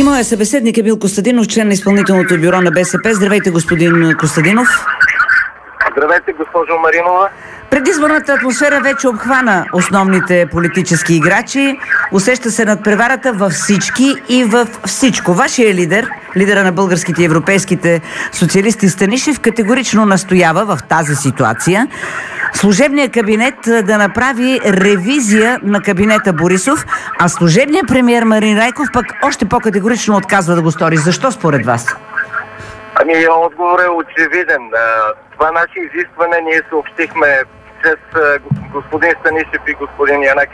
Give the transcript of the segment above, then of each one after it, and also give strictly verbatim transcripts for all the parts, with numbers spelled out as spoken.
Моя събеседник е Емил Костадинов, член на изпълнителното бюро на БСП. Здравейте, господин Костадинов. Здравейте, госпожо Маринова. Предизборната атмосфера вече обхвана основните политически играчи. Усеща се надпреварата във всички и във всичко. Вашия лидер, лидера на българските и европейските социалисти Станишев, категорично настоява в тази ситуация служебният кабинет да направи ревизия на кабинета Борисов, а служебният премиер Марин Райков пък още по-категорично отказва да го стори. Защо според вас? Ами, отговор е очевиден. Това наше изискване ние съобщихме чрез господин Станишев и господин Янаки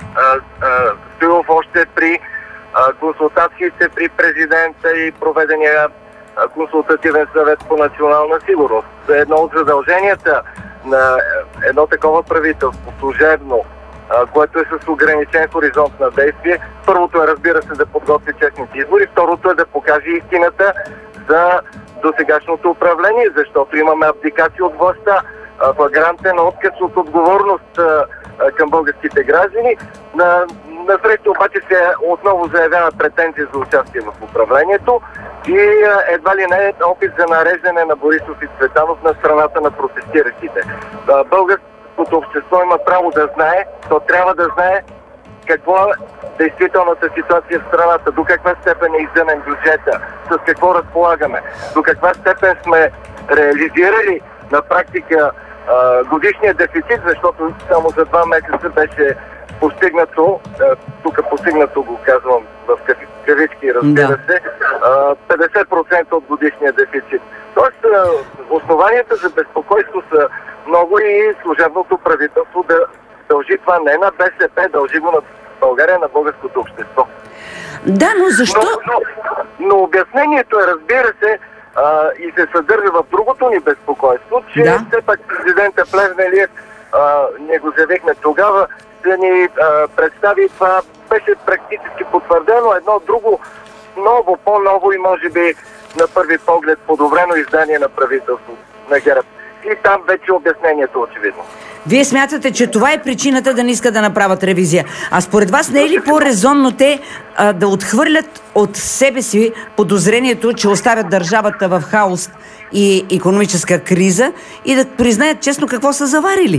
Стоилов още при консултациите при президента и проведения консултативен съвет по национална сигурност. Едно от задълженията на едно такова правителство, служебно, което е с ограничен хоризонт на действие, първото е, разбира се, да подготви честните избори, второто е да покаже истината за досегашното управление, защото имаме абдикация от властта, флагрантен отказ от отговорност към българските граждани. На, на среща обаче се отново заявява претензия за участие в управлението и едва ли не е опит за нареждане на Борисов и Цветанов на страната на протестиращите. Българското общество има право да знае, то трябва да знае какво е действителната ситуация в страната, до каква степен е издънен бюджета, с какво разполагаме, до каква степен сме реализирали на практика а, годишния дефицит, защото само за два месеца беше постигнато, а, тук постигнато го казвам в кавички, разбира да. се, а, петдесет процента от годишния дефицит. Тоест, а, основанията за безпокойство са много и служебното правителство да дължи това не на БСП, дължи го на България, на българското общество. Да, но защо? Но, но, но обяснението е, разбира се, а, и се съдържа в другото ни безпокойство, че да. все пак президента Плевнелиев, а, ние го заявихме тогава, да ни а, представи това, беше практически потвърдено едно друго ново, по-ново и може би на първи поглед подобрено издание на правителство на ГЕРБ. И там вече обяснението очевидно. Вие смятате, че това е причината да не искат да направят ревизия. А според вас не е ли по-резонно те а, да отхвърлят от себе си подозрението, че оставят държавата в хаос и икономическа криза и да признаят честно какво са заварили?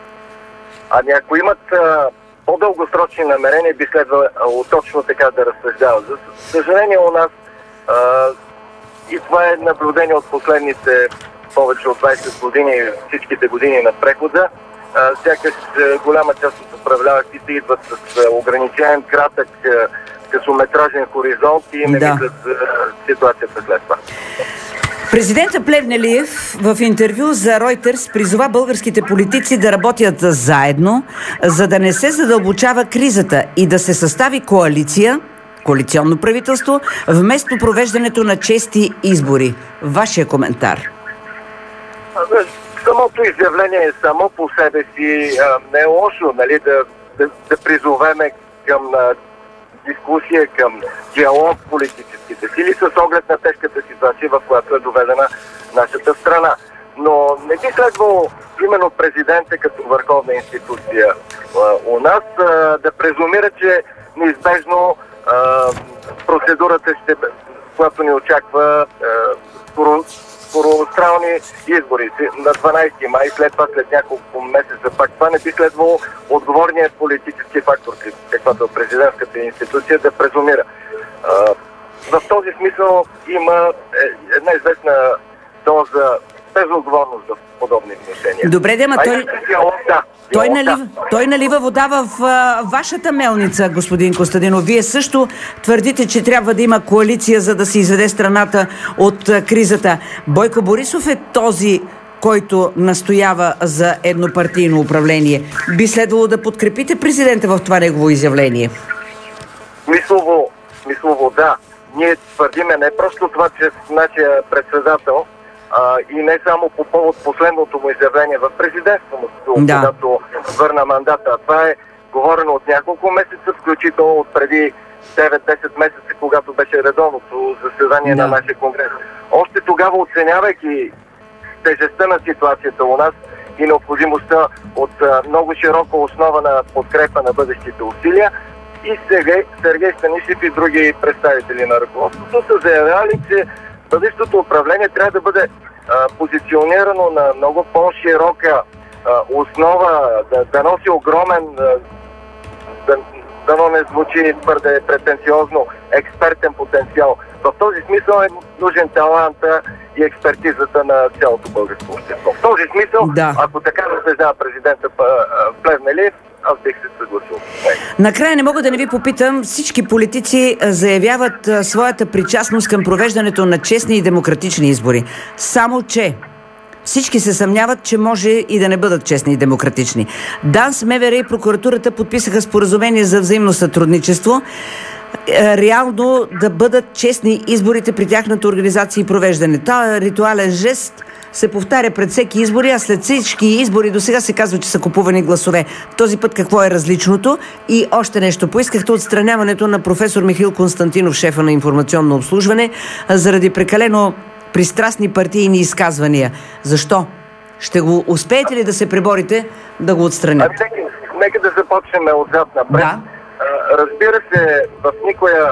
Ами ако имат а, по-дългосрочни намерения, би следвало точно така да разсъждават. За съжаление у нас, а, и това е наблюдение от последните повече от двайсет години, всичките години на прехода, а, сякаш а, голяма част от управляващите идват с а, ограничен, кратък, а, късометражен хоризонт и не да. мислят за ситуацията след това. Президентът Плевнелиев в интервю за Reuters призова българските политици да работят заедно, за да не се задълбочава кризата и да се състави коалиция, коалиционно правителство, вместо провеждането на чести избори. Вашия коментар? Самото изявление само по себе си а, не е лошо, нали, да, да, да призовеме към а, дискусия, към диалог с политическите сили с оглед на тежката ситуация, в която е доведена нашата страна. Но не би следвало именно президента като върховна институция а, у нас а, да презумира, че неизбежно а, процедурата ще, която ни очаква а, скоро скорострални избори на дванайсети май, след това след няколко месеца пак. Това не би следвало отговорният политически фактор, каквато е президентската институция, да презумира. В този смисъл има една известна доза безотговорност в подобни отношения. Добре, дема, той... Диалог, да. Той налива, той налива вода в а, вашата мелница, господин Костадинов. Вие също твърдите, че трябва да има коалиция, за да се изведе страната от а, кризата. Бойко Борисов е този, който настоява за еднопартийно управление. Би следвало да подкрепите президента в това негово изявление. Смислово, смислово да. Ние твърдиме не просто това, че нашия председател А, и не само по повод последното му изявление в президентството, да. когато върна мандата. А това е говорено от няколко месеца, включително от преди девет-десет месеца, когато беше редовното заседание да. на нашия конгрес. Още тогава, оценявайки тежестта на ситуацията у нас и необходимостта от а, много широка основа на подкрепа на бъдещите усилия, и Сергей, Сергей Станишев и други представители на ръководството са заявявали, че бъдещото управление трябва да бъде а, позиционирано на много по-широка а, основа, да, да носи огромен, а, да, дано не звучи твърде претенциозно, експертен потенциал. В този смисъл е нужен таланта и експертизата на цялото българско общество. В този смисъл, да. Ако така разсъждава президента Плевнелиев, аз бих се съгласил. Накрая не мога да не ви попитам, всички политици заявяват своята причастност към провеждането на честни и демократични избори. Само че всички се съмняват, че може и да не бъдат честни и демократични. ДАНС, МВР и прокуратурата подписаха споразумение за взаимно сътрудничество, реално да бъдат честни изборите при тяхната организация и провеждане. Та ритуален жест се повтаря пред всеки избори, а след всички избори до сега се казва, че са купувани гласове. Този път какво е различното? И още нещо. Поискахте отстраняването на професор Михаил Константинов, шефа на информационно обслужване, заради прекалено пристрастни партийни изказвания. Защо? Ще го успеете ли да се преборите да го отстраните? Ами, нека, нека да започнем отзад напред. Да. Разбира се, в никоя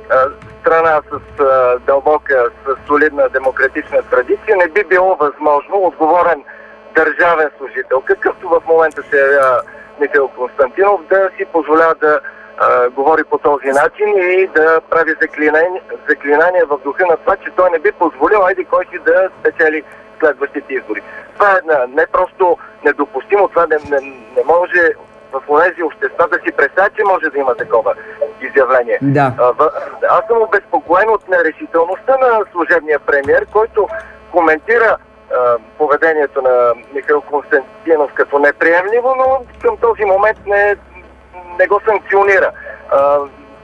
страна с а, дълбока, с солидна демократична традиция не би било възможно отговорен държавен служител, какъвто в момента се явява Михаил Константинов, да си позволява да а, говори по този начин и да прави заклинания, заклинания в духа на това, че той не би позволил айде кой си да спечели следващите избори. Това е не просто недопустимо, това не, не, не може в тези общества да си представя, че може да има такова изявление. Да. Аз съм обезпокоен от нерешителността на служебния премиер, който коментира а, поведението на Михаил Константинов като неприемливо, но към този момент не, не го санкционира. А,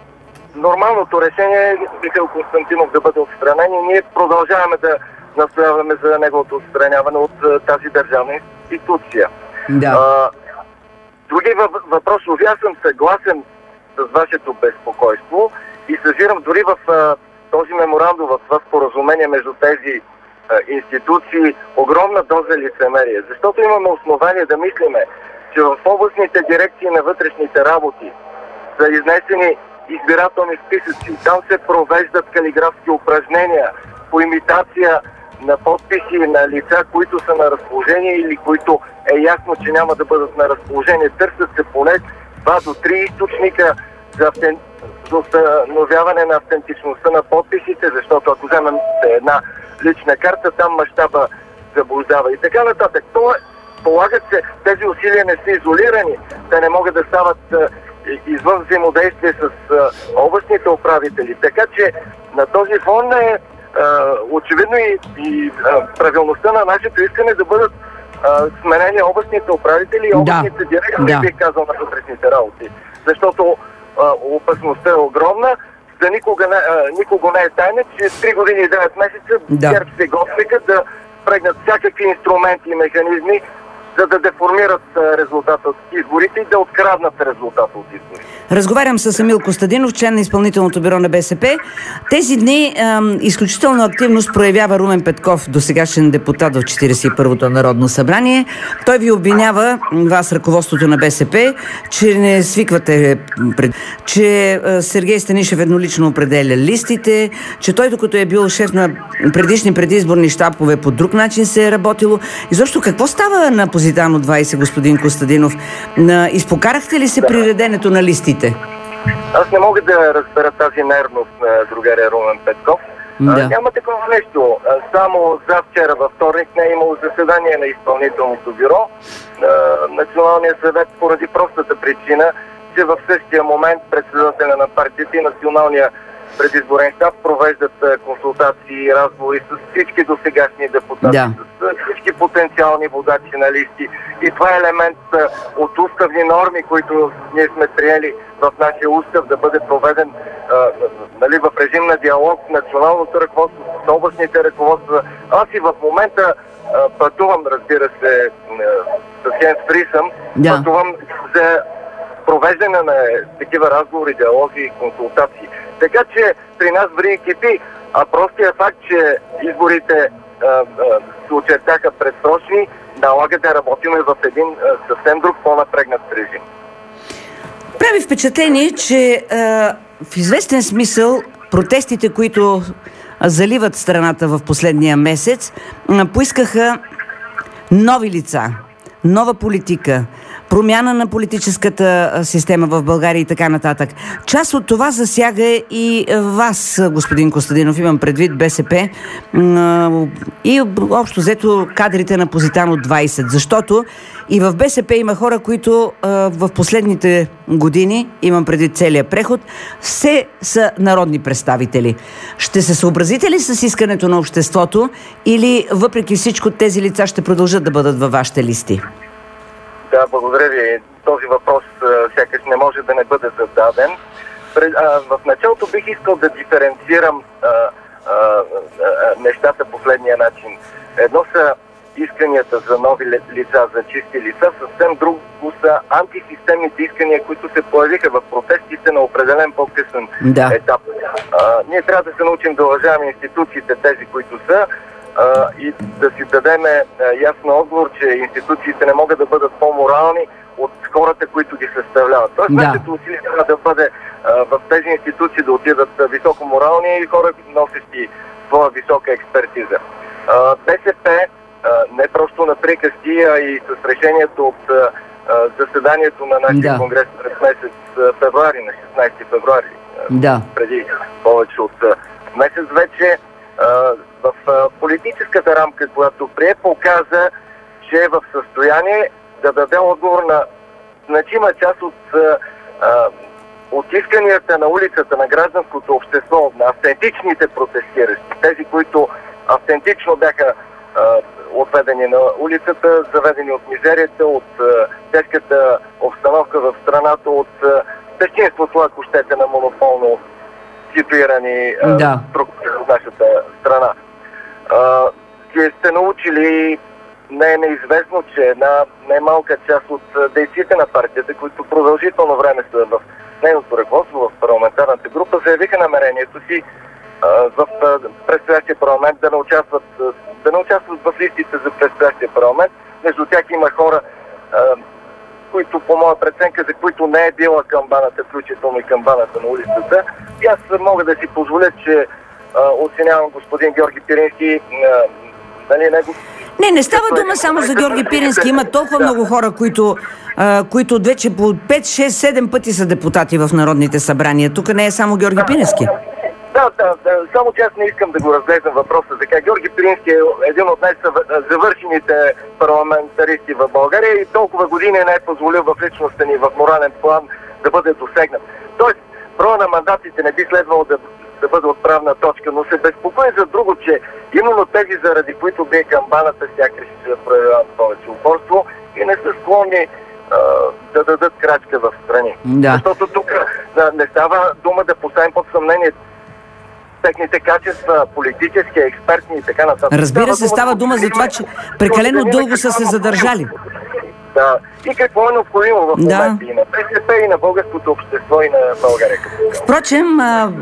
нормалното решение е Михаил Константинов да бъде отстранен и ние продължаваме да настояваме за неговото отстраняване от а, тази държавна институция. Да. А, Други въпрос, аз съм съгласен с вашето безпокойство и съзирам дори в а, този меморандум, в това споразумение между тези а, институции огромна доза лицемерие. Защото имаме основание да мислиме, че в областните дирекции на вътрешните работи са изнесени избирателни списъци. Там се провеждат калиграфски упражнения по имитация на подписи на лица, които са на разположение или които е ясно, че няма да бъдат на разположение. Търсят се поне два до три източника за, автен... за установяване на автентичността на подписите, защото ако вземем една лична карта, там мащаба заблуждава и така нататък. Това полагат се, тези усилия не са изолирани, те не могат да стават извън взаимодействие с областните управители. Така че на този фон е Uh, очевидно и, и uh, правилността на нашето искане да бъдат uh, сменени областните управители и областните да. директори, да. бих казал, на вътрешните работи. Защото uh, опасността е огромна. За никога не, uh, никого не е тайна, че три години и девет месеца да. ГЕРБ се готвиха да прегнат всякакви инструменти и механизми, за да деформират резултата от изборите и да откраднат резултата от изборите. Разговарям с Емил Костадинов, член на изпълнителното бюро на БСП. Тези дни е, изключително активност проявява Румен Петков, досегашен депутат в четиридесет и първото Народно събрание. Той ви обвинява, вас, ръководството на БСП, че не свиквате, че Сергей Станишев еднолично определя листите, че той, докато е бил шеф на предишни предизборни щабове, по друг начин се е работило. И защо какво става на Позитано двайсет, господин Костадинов? Изпокарахте ли се при реденето на листите? Аз не мога да разбера тази нервност на другаря Румен Петков. Да. А, няма такова нещо. Само за вчера във вторник не е имало заседание на изпълнителното бюро на Националния съвет поради простата причина, че в същия момент председателя на партията и Националния предизборен щаб провеждат консултации и разговори с всички досегашни депутати, да. с всички потенциални водачи на листи. И това е елемент от уставни норми, които ние сме приели в нашия устав, да бъде проведен а, нали, в режим на диалог с националното ръководство, с областните ръководства. Аз и в момента а, пътувам, разбира се, с хендсфри съм, да. пътувам за провеждане на такива разговори, диалози и консултации. Така че при нас ври кипи, а простия факт, че изборите а, а, се очертаха предсрочни, налага да работим в един а, съвсем друг по-напрегнат режим. прави впечатление, че а, в известен смисъл протестите, които заливат страната в последния месец, а, поискаха нови лица, нова политика, промяна на политическата система в България и така нататък. Част от това засяга и вас, господин Костадинов, имам предвид БСП и общо взето кадрите на Позитано двайсет, защото и в БСП има хора, които в последните години, имам предвид целия преход, все са народни представители. Ще се съобразите ли с искането на обществото или въпреки всичко тези лица ще продължат да бъдат във вашите листи? Да, благодаря ви. Този въпрос сякаш не може да не бъде зададен. В началото бих искал да диференцирам а, а, а, нещата последния начин. Едно са исканията за нови лица, за чисти лица, съвсем друго са антисистемните искания, които се появиха в протестите на определен по-късен да. етап. А, ние трябва да се научим да уважаваме институциите, тези, които са, Uh, и да си дадем uh, ясно отговор, че институциите не могат да бъдат по-морални от хората, които ги съставляват. Тоест, да. нашето усилие трябва да бъде uh, в тези институции да отидат uh, високо морални и хора, носещи своя висока експертиза. Uh, БСП uh, не просто на приказки, а и с решението от uh, заседанието на нашия да. конгрес през месец uh, февруари, на шестнайсети февруари, uh, да. преди повече от uh, месец вече, uh, в политическата рамка, която прие, показа, че е в състояние да даде отговор на значима част от, а, от исканията на улицата, на гражданското общество, на автентичните протестиращи, тези, които автентично бяха а, отведени на улицата, заведени от мизерията, от а, тежката обстановка в страната, от а, безчинството, ако щете, на монополно ситуирани да. структури в нашата страна. Uh, че сте научили, не е неизвестно, че една немалка част от дейците на партията, които продължително време са в нейното ръководство, в парламентарната група, заявиха намерението си uh, в uh, предстоящия парламент да не участват, uh, да не участват в листите за предстоящия парламент. Между тях има хора, uh, които по моя преценка, за които не е била камбаната, включително и камбаната на улицата. И аз мога да си позволя, че Uh, оценявам господин Георги Пирински. Uh, нали, него... Не, не става дума само за Георги Пирински. Има толкова да. много хора, които, uh, които вече по пет, шест, седем пъти са депутати в народните събрания. Тук не е само Георги Пирински. Да, да, да. Само че аз не искам да го разглеждам въпроса така. Георги Пирински е един от най-завършените парламентаристи в България и толкова години не е позволил в личността ни, в морален план да бъде досегнат. Тоест, броя на мандатите не би следвало да да бъде отправна точка, но се безпокои за друго, че именно тези, заради които бие камбаната, сякаш ще проявяват повече упорство и не са склонни а, да дадат крачка в страни. Да. Защото тук да, не става дума да поставим под съмнение техните качества, политически, експертни и така нататък. Разбира се, става дума за това, че прекалено дълго са се задържали. Да. И какво е необходимо в момента да. и на БСП, и на българското общество, и на България. Впрочем, а,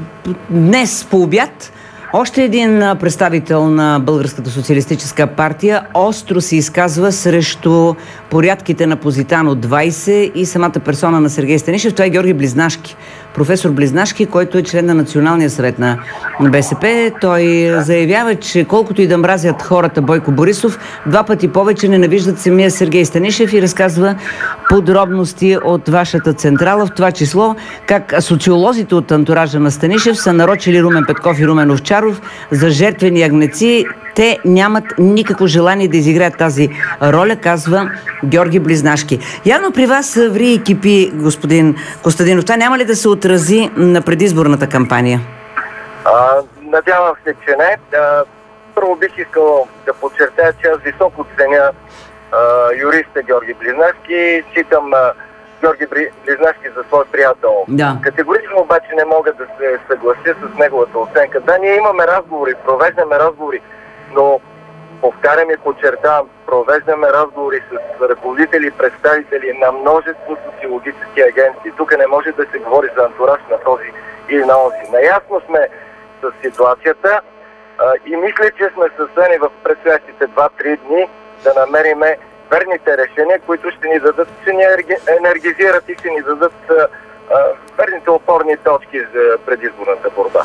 днес по обяд още един представител на Българската социалистическа партия остро се изказва срещу порядките на Позитано двайсет и самата персона на Сергей Станишев. Това е Георги Близнашки. Професор Близнашки, който е член на Националния съвет на БСП. Той заявява, че колкото и да мразят хората Бойко Борисов, два пъти повече ненавиждат самия Сергей Станишев и разказва подробности от вашата централа, в това число как социолозите от антуража на Станишев са нарочили Румен Петков и Румен Овчаров за жертвени агнеци. Те нямат никакво желание да изиграят тази роля, казва Георги Близнашки. Явно при вас ври и кипи, господин Костадинов. Това няма ли да се отрази на предизборната кампания? А, надявам се, че не. А, първо бих искал да подчертая, че аз високо ценя а, юриста Георги Близнашки. Считам а, Георги Близнашки за свой приятел. Да. Категорично обаче не мога да се съглася с неговата оценка. Да, ние имаме разговори, провеждаме разговори, но повтарям и подчертавам, провеждаме разговори с ръководители и представители на множество социологически агенции. Тук не може да се говори за антураж на този или на онзи. Наясно сме с ситуацията а, и мисля, че сме състояни в предстоящите два-три дни да намериме верните решения, които ще ни дадат, ще ни енергизират и ще ни дадат а, а, верните опорни точки за предизборната борба.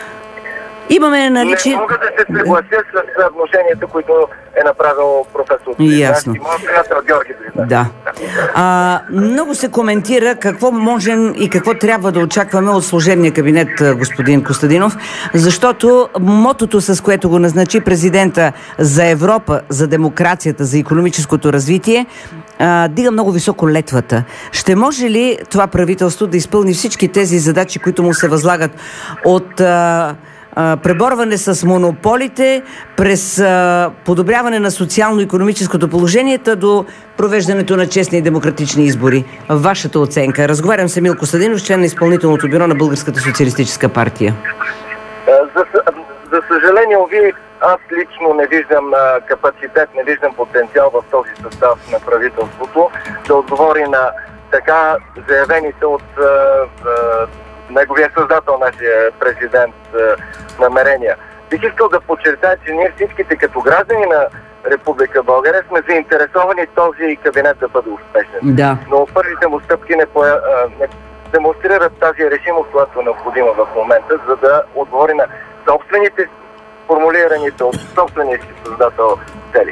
Имаме наличие... Не мога да се съглася с вношенията, които е направил професор Ясно. и моят приятел Георги Близнак. Да. А, много се коментира какво можем и какво трябва да очакваме от служебния кабинет, господин Костадинов, защото мотото, с което го назначи президента за Европа, за демокрацията, за икономическото развитие, а, дига много високо летвата. Ще може ли това правителство да изпълни всички тези задачи, които му се възлагат от... А, преборване с монополите, през а, подобряване на социално-икономическото положение до провеждането на честни и демократични избори? Вашата оценка. Разговарям с Емил Костадинов, член на изпълнителното бюро на Българската социалистическа партия. За, за съжаление, ви, аз лично не виждам а, капацитет, не виждам потенциал в този състав на правителството да отговори на така заявените от а, а, неговия създател, нашия президент, намерения. Бих искал да подчертая, че ние всичките като граждани на Република България сме заинтересовани този кабинет да бъде успешен. Да. Но първите му стъпки не, по, не демонстрират тази решимост, която е необходима в момента, за да отговори на собствените формулираните от собствения си създател цели.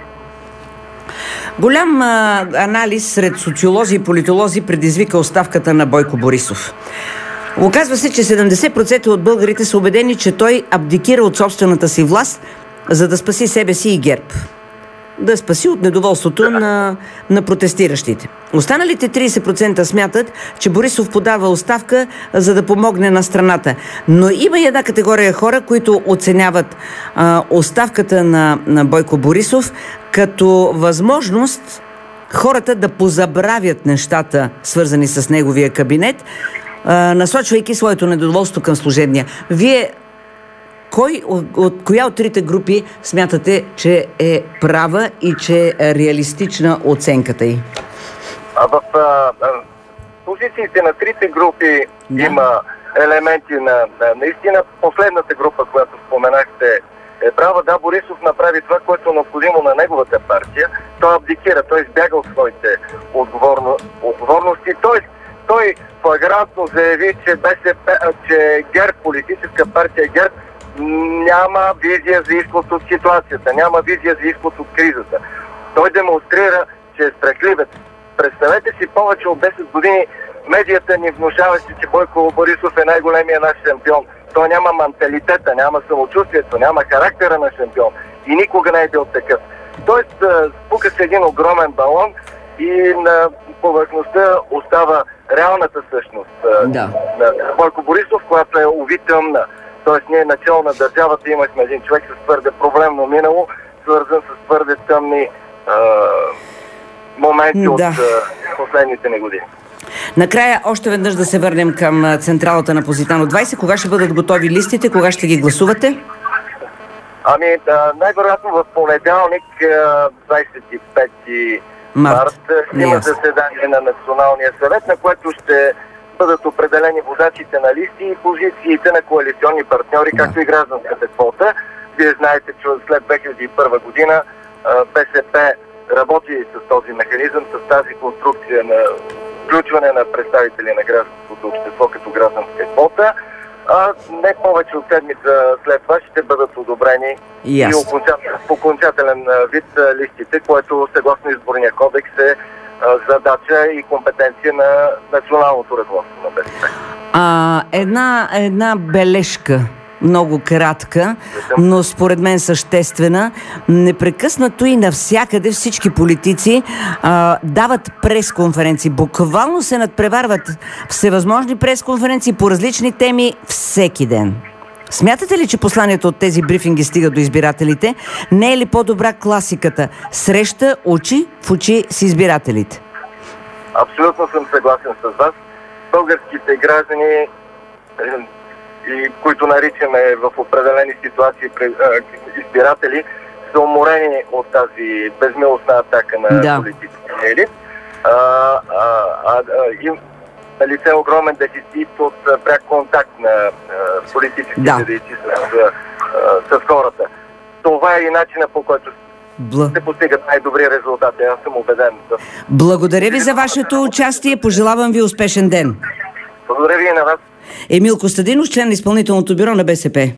Голям а, анализ сред социолози и политолози предизвика оставката на Бойко Борисов. Оказва се, че седемдесет процента от българите са убедени, че той абдикира от собствената си власт, за да спаси себе си и ГЕРБ. Да спаси от недоволството на, на протестиращите. Останалите тридесет процента смятат, че Борисов подава оставка, за да помогне на страната. Но има и една категория хора, които оценяват а, оставката на, на Бойко Борисов като възможност хората да позабравят нещата, свързани с неговия кабинет, насочвайки своето недоволство към служебния. Вие кой, от, от коя от трите групи смятате, че е права и че е реалистична оценката й? А в а, а, позициите на трите групи да. Има елементи на, на наистина последната група, която споменахте, е права. Да, Борисов направи това, което е необходимо на неговата партия. Той абдикира, той избяга от своите отговорно, отговорности. Той Той флагрантно заяви, че БСП, че ГЕРБ, политическа партия ГЕРБ, няма визия за изход от ситуацията, няма визия за изход от кризата. Той демонстрира, че е страхливец. Представете си, повече от десет години медията ни внушаваше, че Бойко Борисов е най-големия наш шампион. Той няма менталитета, няма самочувствието, няма характера на шампион и никога не е бил такъв. Тоест, спука се един огромен балон и на повърхността остава реалната същност да. на Бойко Борисов, която е уви тъмна. Тоест ние начало на държавата имахме един човек с твърде проблемно минало, свързан с твърде тъмни а, моменти да. От а, последните ни години. Накрая още веднъж да се върнем към централата на Позитано двайсет. Кога ще бъдат готови листите? Кога ще ги гласувате? Ами, да, най-вероятно в понеделник, двайсет и пети март, има заседание на Националния съвет, на което ще бъдат определени водачите на листи и позициите на коалиционни партньори, да. Както и гражданската квота. Вие знаете, че след две хиляди и първа година БСП работи с този механизъм, с тази конструкция на включване на представители на гражданското общество като гражданска квота. А не повече от седмица след това ще бъдат одобрени yes. и окончателен, в окончателен вид листите, което съгласно изборния кодекс е задача и компетенция на националното ръководство на БСП. А, една, една бележка, много кратка, но според мен съществена. Непрекъснато и навсякъде всички политици а, дават пресконференции. Буквално се надпреварват всевъзможни пресконференции по различни теми всеки ден. Смятате ли, че посланието от тези брифинги стига до избирателите? Не е ли по-добра класиката? Среща очи в очи с избирателите. Абсолютно съм съгласен с вас. Българските граждани, и които наричаме в определени ситуации избиратели, са уморени от тази безмилостна атака на да. Политическия елит. А, а, а, и на лице огромен дефицит от пряк контакт на а, политическите да. Дейци с, с хората. Това е и начина, по който Бла... се постигат най-добри резултати. Аз съм убеден. Благодаря ви за вашето участие. Пожелавам ви успешен ден. Благодаря ви и на вас. Емил Костадинов, член на изпълнителното бюро на БСП.